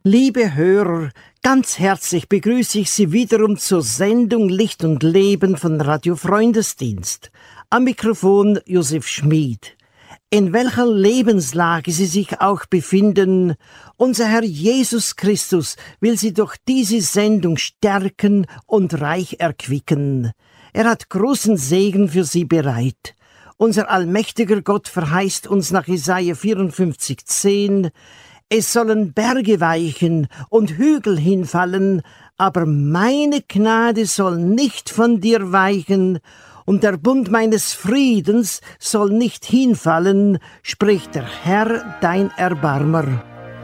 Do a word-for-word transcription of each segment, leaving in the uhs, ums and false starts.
Liebe Hörer, ganz herzlich begrüße ich Sie wiederum zur Sendung Licht und Leben von Radio Freundesdienst. Am Mikrofon Josef Schmid. In welcher Lebenslage Sie sich auch befinden, unser Herr Jesus Christus will Sie durch diese Sendung stärken und reich erquicken. Er hat großen Segen für Sie bereit. Unser allmächtiger Gott verheißt uns nach Jesaja vierundfünfzig zehn: Es sollen Berge weichen und Hügel hinfallen, aber meine Gnade soll nicht von dir weichen, und der Bund meines Friedens soll nicht hinfallen, spricht der Herr, dein Erbarmer.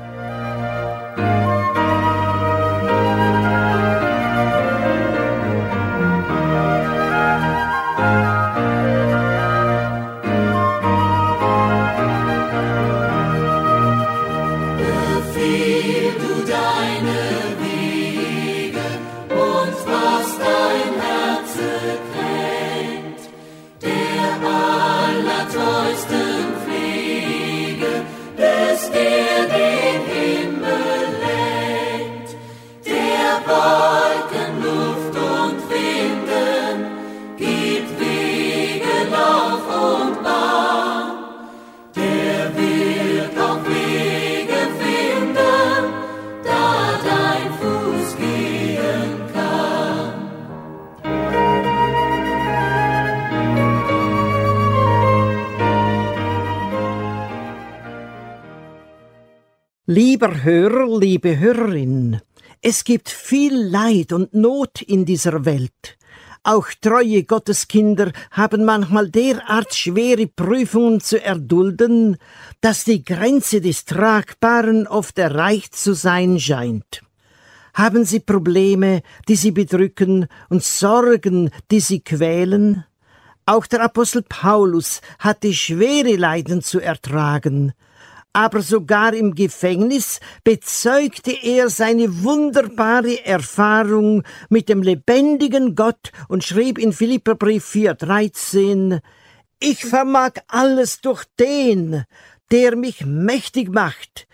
Lieber Hörer, liebe Hörerin, es gibt viel Leid und Not in dieser Welt. Auch treue Gotteskinder haben manchmal derart schwere Prüfungen zu erdulden, dass die Grenze des Tragbaren oft erreicht zu sein scheint. Haben Sie Probleme, die Sie bedrücken, und Sorgen, die Sie quälen? Auch der Apostel Paulus hatte schwere Leiden zu ertragen. Aber sogar im Gefängnis bezeugte er seine wunderbare Erfahrung mit dem lebendigen Gott und schrieb in Philipperbrief vier dreizehn: Ich vermag alles durch den, der mich mächtig macht,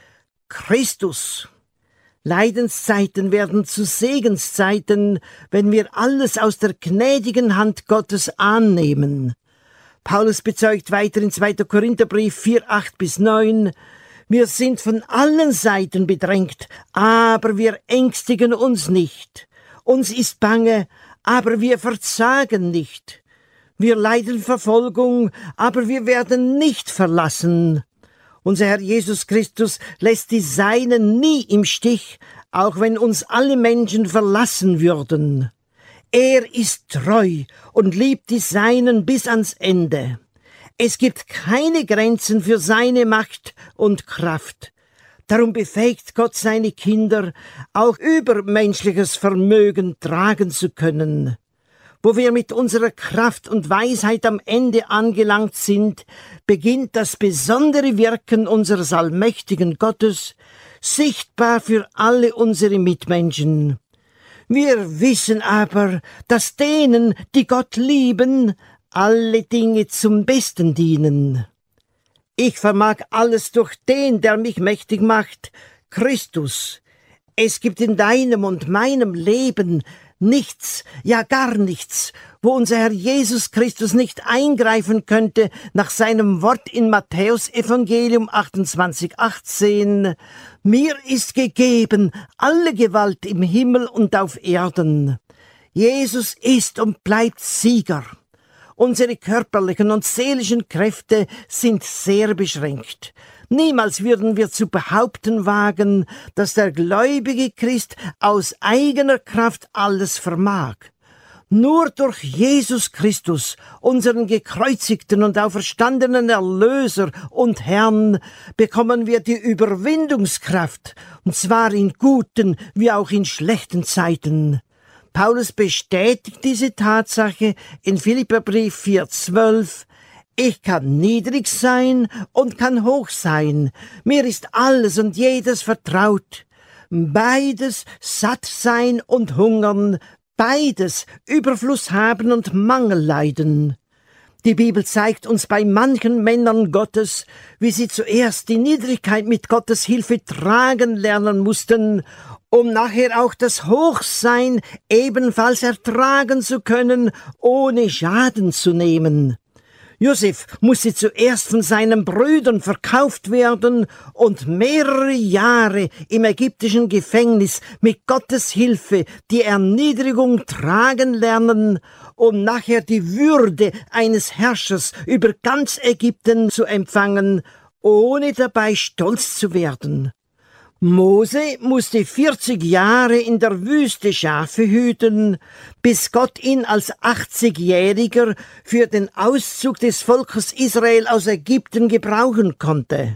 Christus. Leidenszeiten werden zu Segenszeiten, wenn wir alles aus der gnädigen Hand Gottes annehmen. Paulus bezeugt weiter in zweiter Korintherbrief vier acht bis neun: Wir sind von allen Seiten bedrängt, aber wir ängstigen uns nicht. Uns ist bange, aber wir verzagen nicht. Wir leiden Verfolgung, aber wir werden nicht verlassen. Unser Herr Jesus Christus lässt die Seinen nie im Stich, auch wenn uns alle Menschen verlassen würden. Er ist treu und liebt die Seinen bis ans Ende. Es gibt keine Grenzen für seine Macht und Kraft. Darum befähigt Gott seine Kinder, auch übermenschliches Vermögen tragen zu können. Wo wir mit unserer Kraft und Weisheit am Ende angelangt sind, beginnt das besondere Wirken unseres allmächtigen Gottes, sichtbar für alle unsere Mitmenschen. Wir wissen aber, dass denen, die Gott lieben, alle Dinge zum Besten dienen. Ich vermag alles durch den, der mich mächtig macht, Christus. Es gibt in deinem und meinem Leben nichts, ja gar nichts, wo unser Herr Jesus Christus nicht eingreifen könnte, nach seinem Wort in Matthäus Evangelium achtundzwanzig achtzehn: Mir ist gegeben alle Gewalt im Himmel und auf Erden. Jesus ist und bleibt Sieger. Unsere körperlichen und seelischen Kräfte sind sehr beschränkt. Niemals würden wir zu behaupten wagen, dass der gläubige Christ aus eigener Kraft alles vermag. Nur durch Jesus Christus, unseren gekreuzigten und auferstandenen Erlöser und Herrn, bekommen wir die Überwindungskraft, und zwar in guten wie auch in schlechten Zeiten. Paulus bestätigt diese Tatsache in Philipperbrief vier zwölf: Ich kann niedrig sein und kann hoch sein. Mir ist alles und jedes vertraut. Beides satt sein und hungern, beides Überfluss haben und Mangel leiden. Die Bibel zeigt uns bei manchen Männern Gottes, wie sie zuerst die Niedrigkeit mit Gottes Hilfe tragen lernen mussten, um nachher auch das Hochsein ebenfalls ertragen zu können, ohne Schaden zu nehmen. Josef musste zuerst von seinen Brüdern verkauft werden und mehrere Jahre im ägyptischen Gefängnis mit Gottes Hilfe die Erniedrigung tragen lernen, um nachher die Würde eines Herrschers über ganz Ägypten zu empfangen, ohne dabei stolz zu werden. Mose musste vierzig Jahre in der Wüste Schafe hüten, bis Gott ihn als achtzigjähriger für den Auszug des Volkes Israel aus Ägypten gebrauchen konnte.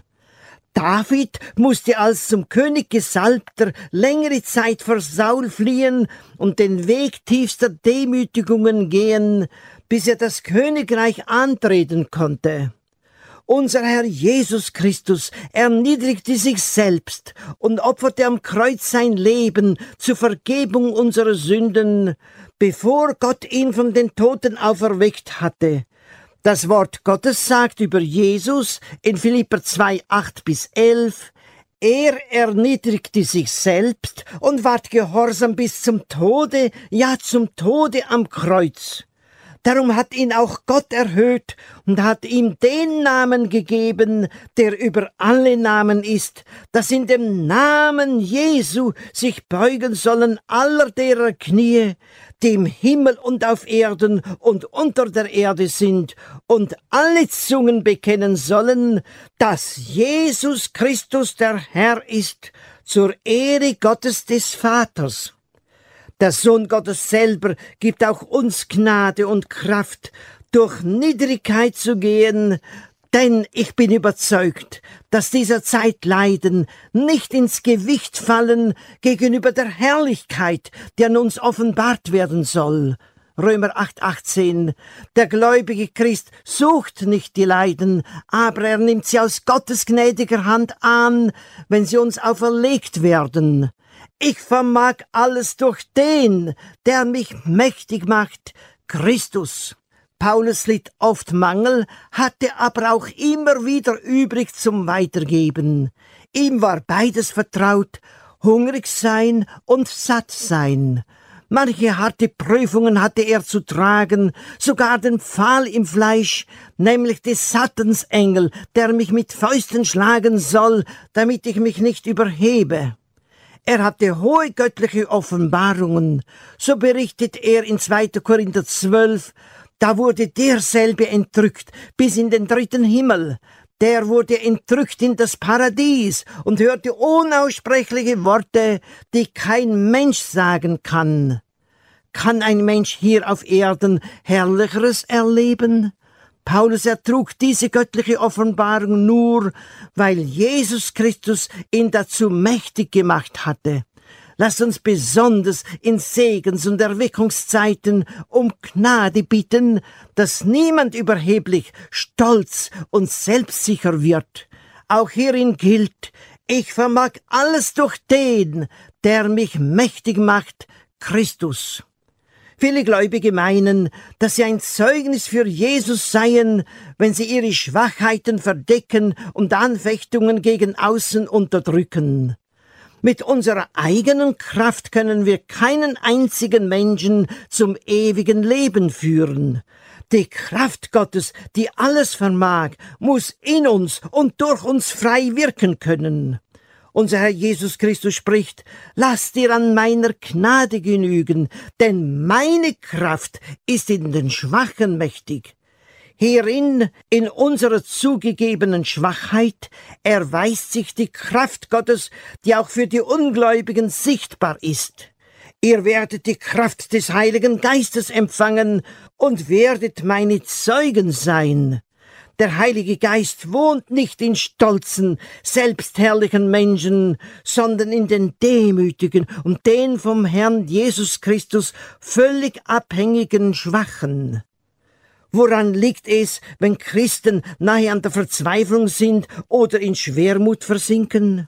David musste als zum König Gesalbter längere Zeit vor Saul fliehen und den Weg tiefster Demütigungen gehen, bis er das Königreich antreten konnte. Unser Herr Jesus Christus erniedrigte sich selbst und opferte am Kreuz sein Leben zur Vergebung unserer Sünden, bevor Gott ihn von den Toten auferweckt hatte. Das Wort Gottes sagt über Jesus in Philipper zwei, acht bis elf, er erniedrigte sich selbst und ward gehorsam bis zum Tode, ja zum Tode am Kreuz. Darum hat ihn auch Gott erhöht und hat ihm den Namen gegeben, der über alle Namen ist, dass in dem Namen Jesu sich beugen sollen aller derer Knie, die im Himmel und auf Erden und unter der Erde sind, und alle Zungen bekennen sollen, dass Jesus Christus der Herr ist, zur Ehre Gottes des Vaters. Der Sohn Gottes selber gibt auch uns Gnade und Kraft, durch Niedrigkeit zu gehen, denn ich bin überzeugt, dass dieser Zeitleiden nicht ins Gewicht fallen gegenüber der Herrlichkeit, die an uns offenbart werden soll. Römer acht, achtzehn. Der gläubige Christ sucht nicht die Leiden, aber er nimmt sie aus Gottes gnädiger Hand an, wenn sie uns auferlegt werden. Ich vermag alles durch den, der mich mächtig macht, Christus. Paulus litt oft Mangel, hatte aber auch immer wieder übrig zum Weitergeben. Ihm war beides vertraut, hungrig sein und satt sein. Manche harte Prüfungen hatte er zu tragen, sogar den Pfahl im Fleisch, nämlich des Satansengel, der mich mit Fäusten schlagen soll, damit ich mich nicht überhebe. Er hatte hohe göttliche Offenbarungen. So berichtet er in zweiter Korinther zwölf, da wurde derselbe entrückt bis in den dritten Himmel. Der wurde entrückt in das Paradies und hörte unaussprechliche Worte, die kein Mensch sagen kann. Kann ein Mensch hier auf Erden Herrlicheres erleben? Paulus ertrug diese göttliche Offenbarung nur, weil Jesus Christus ihn dazu mächtig gemacht hatte. Lasst uns besonders in Segens- und Erweckungszeiten um Gnade bitten, dass niemand überheblich, stolz und selbstsicher wird. Auch hierin gilt, ich vermag alles durch den, der mich mächtig macht, Christus. Viele Gläubige meinen, dass sie ein Zeugnis für Jesus seien, wenn sie ihre Schwachheiten verdecken und Anfechtungen gegen außen unterdrücken. Mit unserer eigenen Kraft können wir keinen einzigen Menschen zum ewigen Leben führen. Die Kraft Gottes, die alles vermag, muss in uns und durch uns frei wirken können. Unser Herr Jesus Christus spricht, lass dir an meiner Gnade genügen, denn meine Kraft ist in den Schwachen mächtig. Hierin, in unserer zugegebenen Schwachheit, erweist sich die Kraft Gottes, die auch für die Ungläubigen sichtbar ist. Ihr werdet die Kraft des Heiligen Geistes empfangen und werdet meine Zeugen sein. Der Heilige Geist wohnt nicht in stolzen, selbstherrlichen Menschen, sondern in den demütigen und den vom Herrn Jesus Christus völlig abhängigen Schwachen. Woran liegt es, wenn Christen nahe an der Verzweiflung sind oder in Schwermut versinken?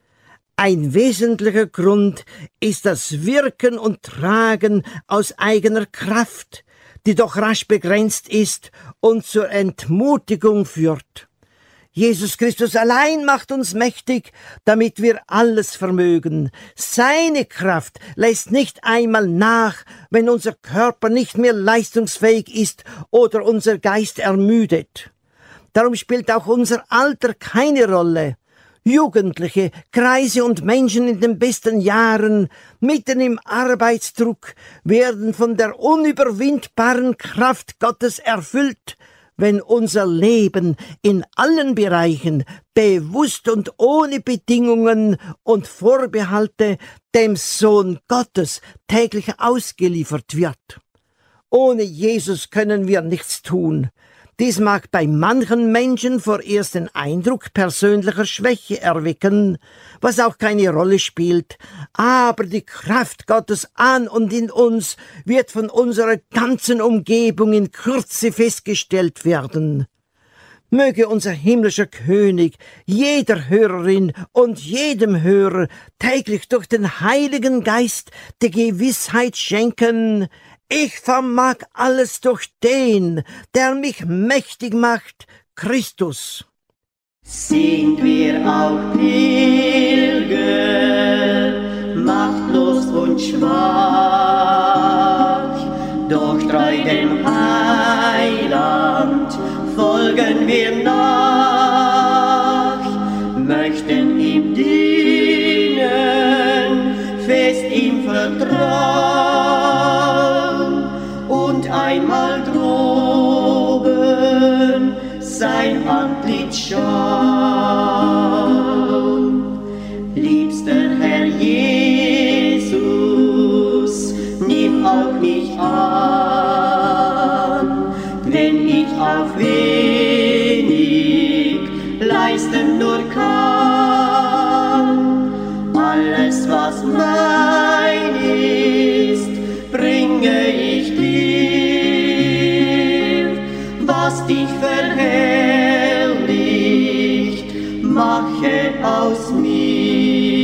Ein wesentlicher Grund ist das Wirken und Tragen aus eigener Kraft. die doch rasch begrenzt ist und zur Entmutigung führt. Jesus Christus allein macht uns mächtig, damit wir alles vermögen. Seine Kraft lässt nicht einmal nach, wenn unser Körper nicht mehr leistungsfähig ist oder unser Geist ermüdet. Darum spielt auch unser Alter keine Rolle. Jugendliche, Kreise und Menschen in den besten Jahren, mitten im Arbeitsdruck, werden von der unüberwindbaren Kraft Gottes erfüllt, wenn unser Leben in allen Bereichen bewusst und ohne Bedingungen und Vorbehalte dem Sohn Gottes täglich ausgeliefert wird. Ohne Jesus können wir nichts tun. Dies mag bei manchen Menschen vorerst den Eindruck persönlicher Schwäche erwecken, was auch keine Rolle spielt, aber die Kraft Gottes an und in uns wird von unserer ganzen Umgebung in Kürze festgestellt werden. Möge unser himmlischer König jeder Hörerin und jedem Hörer täglich durch den Heiligen Geist die Gewissheit schenken: Ich vermag alles durch den, der mich mächtig macht, Christus. Sind wir auch Pilger, machtlos und schwach, doch treu dem Heiland folgen wir nach, möchten ihm dienen, fest ihm vertrauen und einmal droben sein Antlitz schauen. Liebster Herr Jesus, nimm auch mich an, wenn ich auf wenig leisten nur kann. Alles, was mein ist, bringe ich dir, was dich verherrlicht, mache aus mir.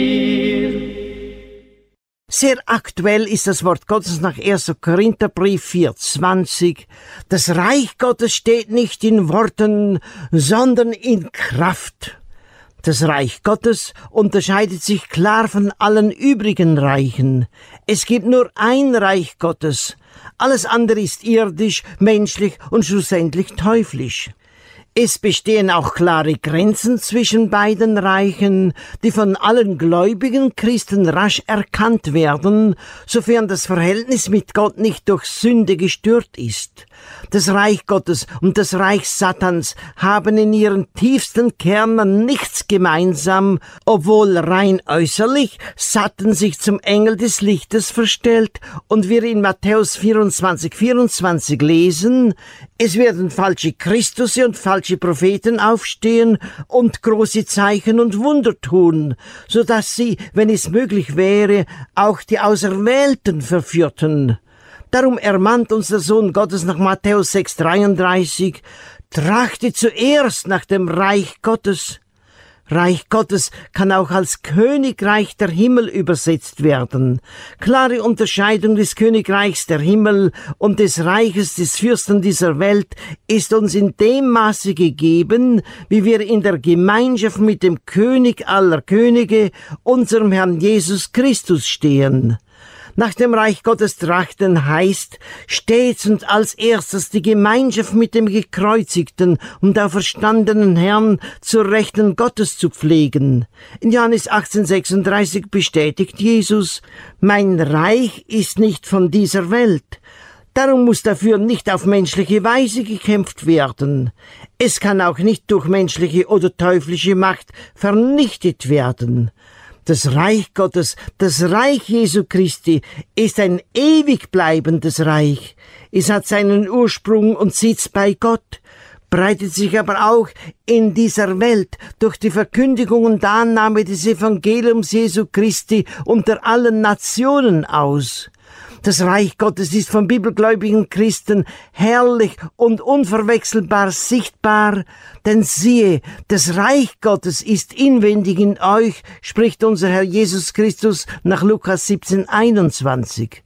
Sehr aktuell ist das Wort Gottes nach erster Korintherbrief vier zwanzig. Das Reich Gottes steht nicht in Worten, sondern in Kraft. Das Reich Gottes unterscheidet sich klar von allen übrigen Reichen. Es gibt nur ein Reich Gottes. Alles andere ist irdisch, menschlich und schlussendlich teuflisch. Es bestehen auch klare Grenzen zwischen beiden Reichen, die von allen gläubigen Christen rasch erkannt werden, sofern das Verhältnis mit Gott nicht durch Sünde gestört ist. Das Reich Gottes und das Reich Satans haben in ihren tiefsten Kernen nichts gemeinsam, obwohl rein äußerlich Satan sich zum Engel des Lichtes verstellt und wir in Matthäus vierundzwanzig, vierundzwanzig lesen: Es werden falsche Christusse und falsche Propheten aufstehen und große Zeichen und Wunder tun, so dass sie, wenn es möglich wäre, auch die Auserwählten verführten. Darum ermahnt uns der Sohn Gottes nach Matthäus sechs, dreiunddreißig, trachte zuerst nach dem Reich Gottes. Reich Gottes kann auch als Königreich der Himmel übersetzt werden. Klare Unterscheidung des Königreichs der Himmel und des Reiches des Fürsten dieser Welt ist uns in dem Maße gegeben, wie wir in der Gemeinschaft mit dem König aller Könige, unserem Herrn Jesus Christus, stehen. Nach dem Reich Gottes trachten heißt, stets und als erstes die Gemeinschaft mit dem gekreuzigten und auferstandenen Herrn zur Rechten Gottes zu pflegen. In Johannes achtzehn, sechsunddreißig bestätigt Jesus: Mein Reich ist nicht von dieser Welt. Darum muss dafür nicht auf menschliche Weise gekämpft werden. Es kann auch nicht durch menschliche oder teuflische Macht vernichtet werden. Das Reich Gottes, das Reich Jesu Christi, ist ein ewig bleibendes Reich. Es hat seinen Ursprung und Sitz bei Gott, breitet sich aber auch in dieser Welt durch die Verkündigung und Annahme des Evangeliums Jesu Christi unter allen Nationen aus. Das Reich Gottes ist von bibelgläubigen Christen herrlich und unverwechselbar sichtbar, denn siehe, das Reich Gottes ist inwendig in euch, spricht unser Herr Jesus Christus nach Lukas siebzehn, einundzwanzig.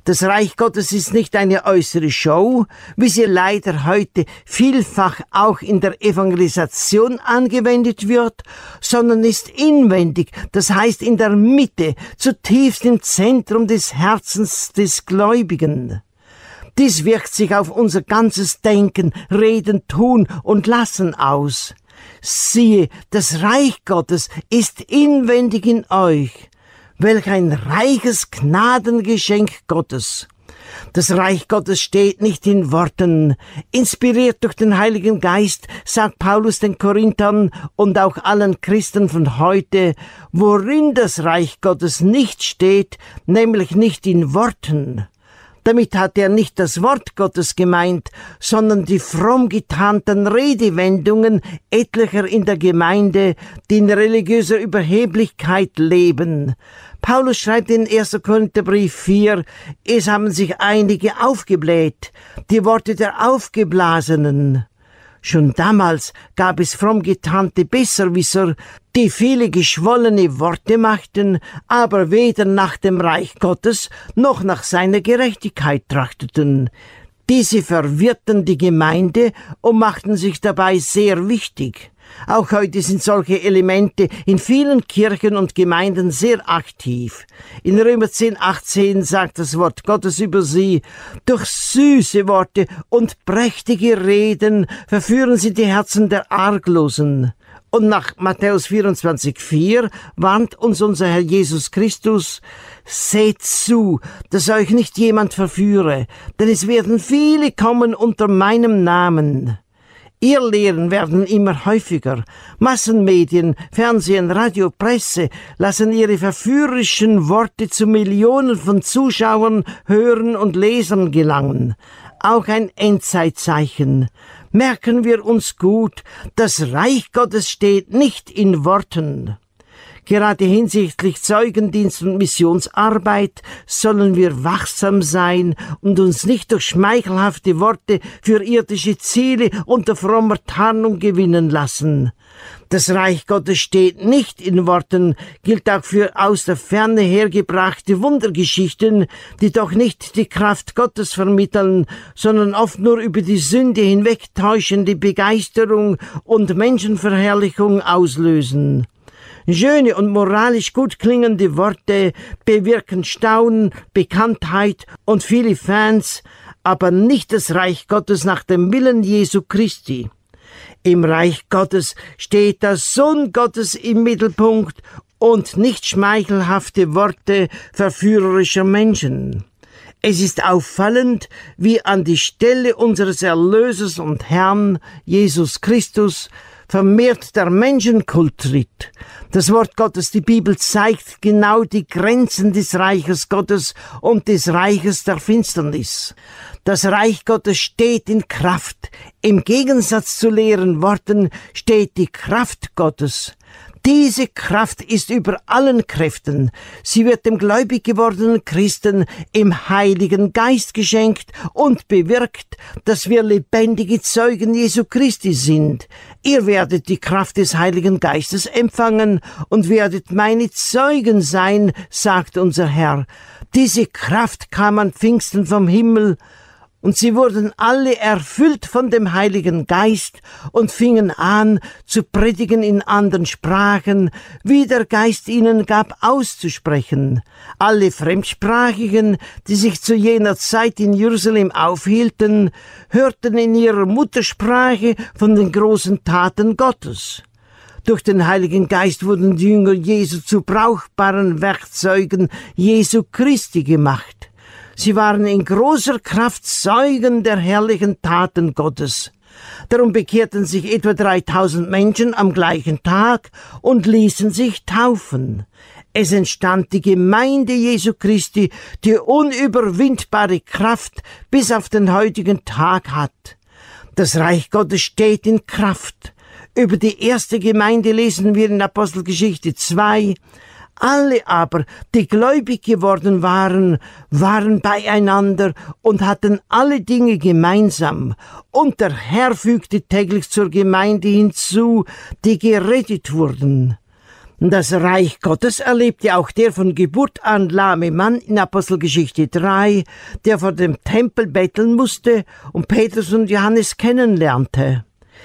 Das Reich Gottes ist nicht eine äußere Show, wie sie leider heute vielfach auch in der Evangelisation angewendet wird, sondern ist inwendig, das heißt in der Mitte, zutiefst im Zentrum des Herzens des Gläubigen. Dies wirkt sich auf unser ganzes Denken, Reden, Tun und Lassen aus. Siehe, das Reich Gottes ist inwendig in euch. Welch ein reiches Gnadengeschenk Gottes. Das Reich Gottes steht nicht in Worten. Inspiriert durch den Heiligen Geist, sagt Paulus den Korinthern und auch allen Christen von heute, worin das Reich Gottes nicht steht, nämlich nicht in Worten. Damit hat er nicht das Wort Gottes gemeint, sondern die fromm getarnten Redewendungen etlicher in der Gemeinde, die in religiöser Überheblichkeit leben. Paulus schreibt in erster Korintherbrief vier, es haben sich einige aufgebläht, die Worte der Aufgeblasenen. Schon damals gab es fromm getarnte Besserwisser, die viele geschwollene Worte machten, aber weder nach dem Reich Gottes noch nach seiner Gerechtigkeit trachteten. Diese verwirrten die Gemeinde und machten sich dabei sehr wichtig. Auch heute sind solche Elemente in vielen Kirchen und Gemeinden sehr aktiv. In Römer zehn, achtzehn sagt das Wort Gottes über sie, durch süße Worte und prächtige Reden verführen sie die Herzen der Arglosen. Und nach Matthäus vierundzwanzig, vier warnt uns unser Herr Jesus Christus, seht zu, dass euch nicht jemand verführe, denn es werden viele kommen unter meinem Namen. Irrlehren werden immer häufiger. Massenmedien, Fernsehen, Radio, Presse lassen ihre verführerischen Worte zu Millionen von Zuschauern, Hörern und Lesern gelangen. Auch ein Endzeitzeichen. Merken wir uns gut, das Reich Gottes steht nicht in Worten. Gerade hinsichtlich Zeugendienst und Missionsarbeit sollen wir wachsam sein und uns nicht durch schmeichelhafte Worte für irdische Ziele unter frommer Tarnung gewinnen lassen. Das Reich Gottes steht nicht in Worten, gilt auch für aus der Ferne hergebrachte Wundergeschichten, die doch nicht die Kraft Gottes vermitteln, sondern oft nur über die Sünde hinwegtäuschende Begeisterung und Menschenverherrlichung auslösen. Schöne und moralisch gut klingende Worte bewirken Staunen, Bekanntheit und viele Fans, aber nicht das Reich Gottes nach dem Willen Jesu Christi. Im Reich Gottes steht der Sohn Gottes im Mittelpunkt und nicht schmeichelhafte Worte verführerischer Menschen. Es ist auffallend, wie an die Stelle unseres Erlösers und Herrn, Jesus Christus, vermehrt der Menschenkult tritt. Das Wort Gottes, die Bibel, zeigt genau die Grenzen des Reiches Gottes und des Reiches der Finsternis. Das Reich Gottes steht in Kraft. Im Gegensatz zu leeren Worten steht die Kraft Gottes. Diese Kraft ist über allen Kräften. Sie wird dem gläubig gewordenen Christen im Heiligen Geist geschenkt und bewirkt, dass wir lebendige Zeugen Jesu Christi sind. Ihr werdet die Kraft des Heiligen Geistes empfangen und werdet meine Zeugen sein, sagt unser Herr. Diese Kraft kam an Pfingsten vom Himmel, und sie wurden alle erfüllt von dem Heiligen Geist und fingen an zu predigen in anderen Sprachen, wie der Geist ihnen gab auszusprechen. Alle Fremdsprachigen, die sich zu jener Zeit in Jerusalem aufhielten, hörten in ihrer Muttersprache von den großen Taten Gottes. Durch den Heiligen Geist wurden die Jünger Jesu zu brauchbaren Werkzeugen Jesu Christi gemacht. Sie waren in großer Kraft Zeugen der herrlichen Taten Gottes. Darum bekehrten sich etwa dreitausend Menschen am gleichen Tag und ließen sich taufen. Es entstand die Gemeinde Jesu Christi, die unüberwindbare Kraft bis auf den heutigen Tag hat. Das Reich Gottes steht in Kraft. Über die erste Gemeinde lesen wir in Apostelgeschichte zwei. Alle aber, die gläubig geworden waren, waren beieinander und hatten alle Dinge gemeinsam. Und der Herr fügte täglich zur Gemeinde hinzu, die gerettet wurden. Das Reich Gottes erlebte auch der von Geburt an lahme Mann in Apostelgeschichte drei, der vor dem Tempel betteln musste und Petrus und Johannes kennenlernte.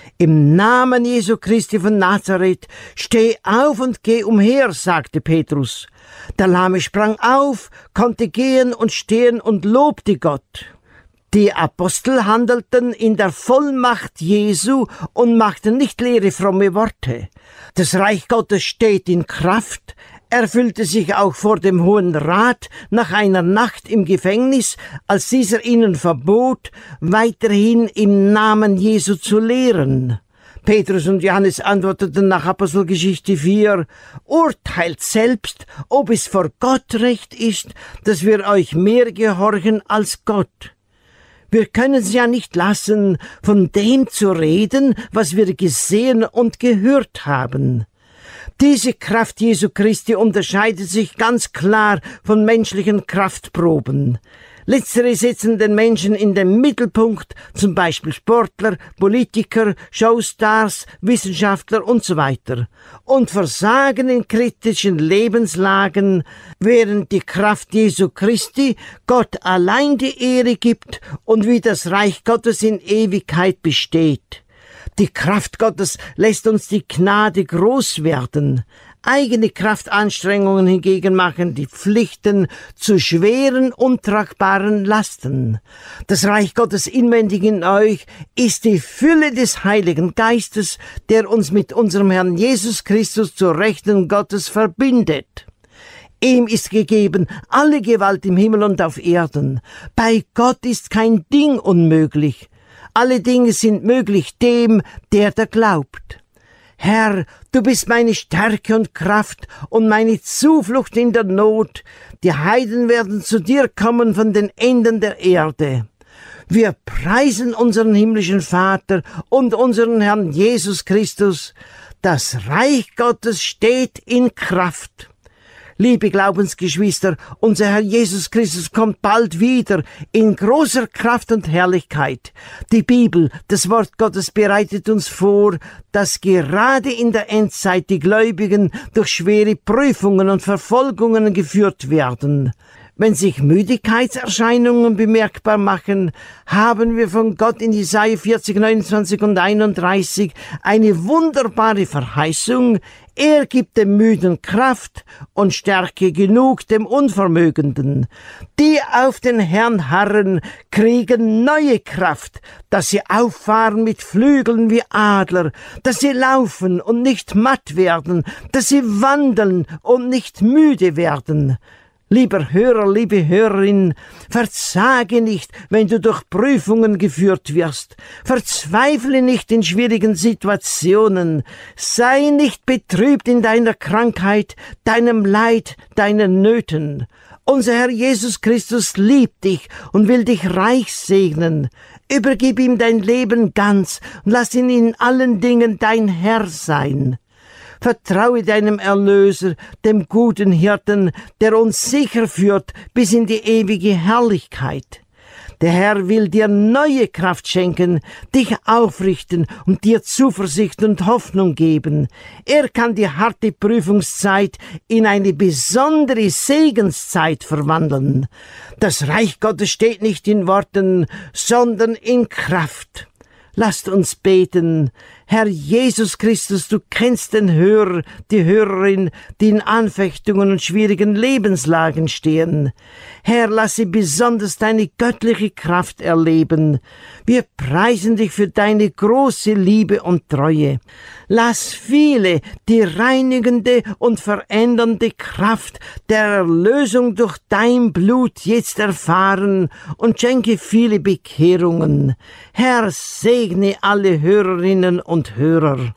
Im Namen Jesu Christi von Nazareth, steh auf und geh umher, sagte Petrus. Der Lahme sprang auf, konnte gehen und stehen und lobte Gott. Die Apostel handelten in der Vollmacht Jesu und machten nicht leere fromme Worte. Das Reich Gottes steht in Kraft, erfüllte sich auch vor dem Hohen Rat nach einer Nacht im Gefängnis, als dieser ihnen verbot, weiterhin im Namen Jesu zu lehren. Petrus und Johannes antworteten nach Apostelgeschichte vier, urteilt selbst, ob es vor Gott recht ist, dass wir euch mehr gehorchen als Gott. Wir können es ja nicht lassen, von dem zu reden, was wir gesehen und gehört haben. Diese Kraft Jesu Christi unterscheidet sich ganz klar von menschlichen Kraftproben. Letztere setzen den Menschen in den Mittelpunkt, zum Beispiel Sportler, Politiker, Showstars, Wissenschaftler und so weiter, und versagen in kritischen Lebenslagen, während die Kraft Jesu Christi Gott allein die Ehre gibt und wie das Reich Gottes in Ewigkeit besteht. Die Kraft Gottes lässt uns die Gnade groß werden. Eigene Kraftanstrengungen hingegen machen die Pflichten zu schweren, untragbaren Lasten. Das Reich Gottes inwendig in euch ist die Fülle des Heiligen Geistes, der uns mit unserem Herrn Jesus Christus zur Rechten Gottes verbindet. Ihm ist gegeben alle Gewalt im Himmel und auf Erden. Bei Gott ist kein Ding unmöglich. Alle Dinge sind möglich dem, der da glaubt. Herr, du bist meine Stärke und Kraft und meine Zuflucht in der Not. Die Heiden werden zu dir kommen von den Enden der Erde. Wir preisen unseren himmlischen Vater und unseren Herrn Jesus Christus. Das Reich Gottes steht in Kraft. Liebe Glaubensgeschwister, unser Herr Jesus Christus kommt bald wieder in großer Kraft und Herrlichkeit. Die Bibel, das Wort Gottes, bereitet uns vor, dass gerade in der Endzeit die Gläubigen durch schwere Prüfungen und Verfolgungen geführt werden. Wenn sich Müdigkeitserscheinungen bemerkbar machen, haben wir von Gott in Jesaja vierzig, neunundzwanzig und einunddreißig eine wunderbare Verheißung. Er gibt dem Müden Kraft und Stärke genug dem Unvermögenden. Die auf den Herrn harren, kriegen neue Kraft, dass sie auffahren mit Flügeln wie Adler, dass sie laufen und nicht matt werden, dass sie wandeln und nicht müde werden. Lieber Hörer, liebe Hörerin, versage nicht, wenn du durch Prüfungen geführt wirst. Verzweifle nicht in schwierigen Situationen. Sei nicht betrübt in deiner Krankheit, deinem Leid, deinen Nöten. Unser Herr Jesus Christus liebt dich und will dich reich segnen. Übergib ihm dein Leben ganz und lass ihn in allen Dingen dein Herr sein. Vertraue deinem Erlöser, dem guten Hirten, der uns sicher führt bis in die ewige Herrlichkeit. Der Herr will dir neue Kraft schenken, dich aufrichten und dir Zuversicht und Hoffnung geben. Er kann die harte Prüfungszeit in eine besondere Segenszeit verwandeln. Das Reich Gottes steht nicht in Worten, sondern in Kraft. Lasst uns beten. Herr Jesus Christus, du kennst den Hörer, die Hörerin, die in Anfechtungen und schwierigen Lebenslagen stehen. Herr, lass sie besonders deine göttliche Kraft erleben. Wir preisen dich für deine große Liebe und Treue. Lass viele die reinigende und verändernde Kraft der Erlösung durch dein Blut jetzt erfahren und schenke viele Bekehrungen. Herr, segne alle Hörerinnen und Hörer.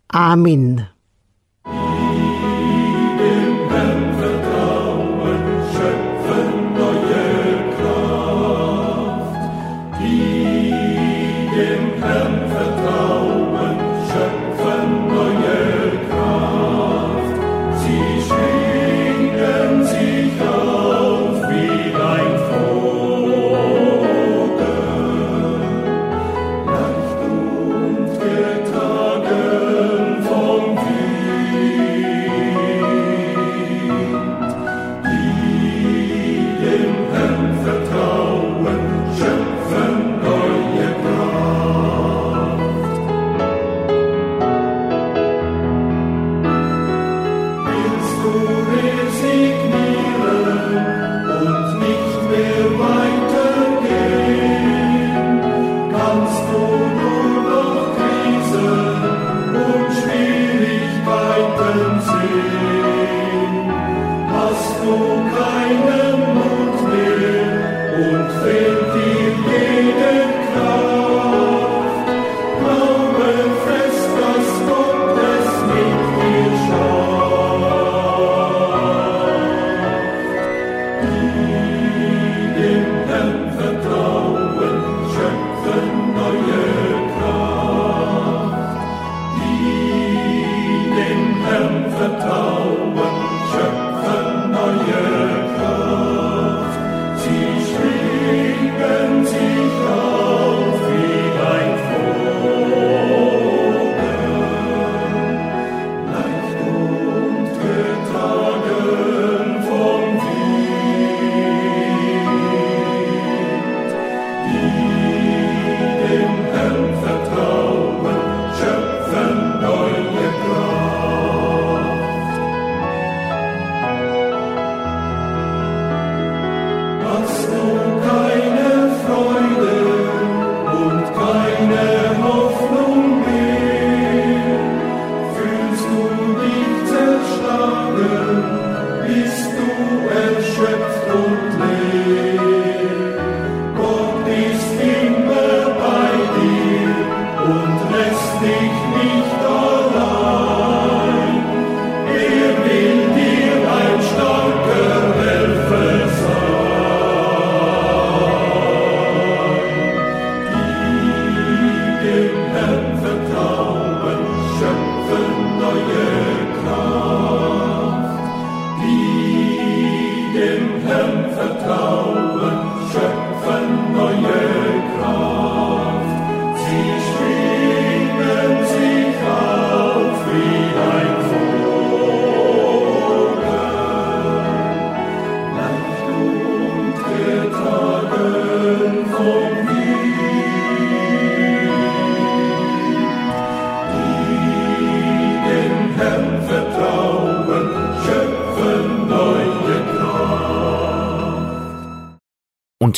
Amen. Von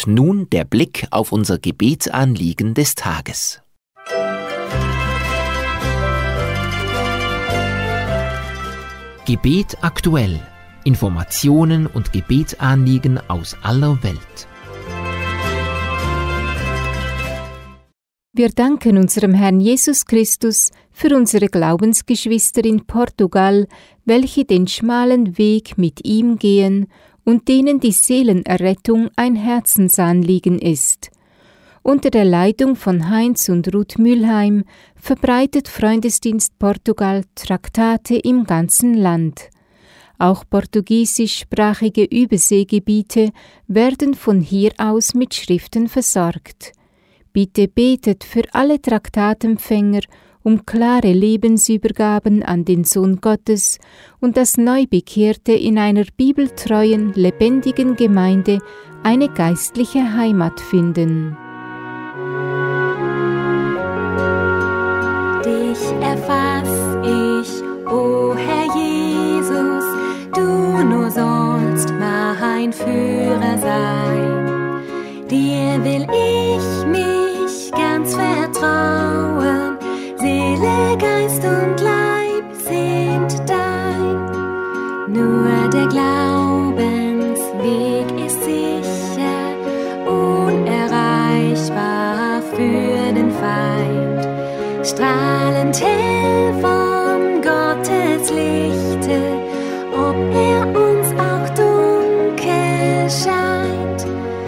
Und nun der Blick auf unser Gebetsanliegen des Tages. Gebet aktuell. Informationen und Gebetsanliegen aus aller Welt. Wir danken unserem Herrn Jesus Christus für unsere Glaubensgeschwister in Portugal, welche den schmalen Weg mit ihm gehen und denen die Seelenerrettung ein Herzensanliegen ist. Unter der Leitung von Heinz und Ruth Mülheim verbreitet Freundesdienst Portugal Traktate im ganzen Land. Auch portugiesischsprachige Überseegebiete werden von hier aus mit Schriften versorgt. Bitte betet für alle Traktatempfänger um klare Lebensübergaben an den Sohn Gottes und dass Neubekehrte in einer bibeltreuen, lebendigen Gemeinde eine geistliche Heimat finden. Dich erfass ich, o Herr Jesus, du nur sollst mein Führer sein. Dir will ich mich ganz vertrauen, Seele, Geist und Leib sind dein. Nur der Glaubensweg ist sicher, unerreichbar für den Feind. Strahlend hell vom Gottes Lichte, ob er uns auch dunkel scheint.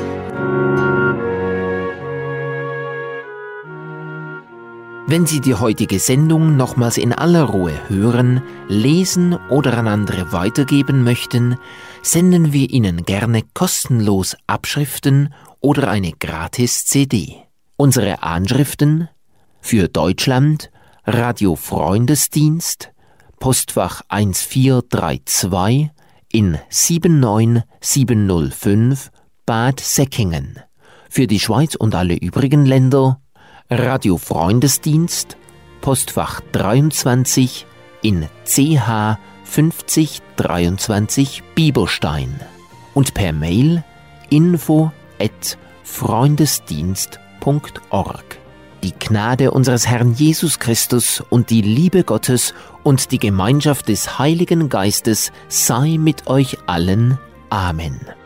Wenn Sie die heutige Sendung nochmals in aller Ruhe hören, lesen oder an andere weitergeben möchten, senden wir Ihnen gerne kostenlos Abschriften oder eine Gratis-C D. Unsere Anschriften: für Deutschland Radio Freundesdienst, Postfach eins vier drei zwei in sieben neun sieben null fünf Bad Säckingen. Für die Schweiz und alle übrigen Länder Radio Freundesdienst, Postfach dreiundzwanzig in C H fünfzig dreiundzwanzig Bieberstein und per Mail info at freundesdienst punkt org. Die Gnade unseres Herrn Jesus Christus und die Liebe Gottes und die Gemeinschaft des Heiligen Geistes sei mit euch allen. Amen.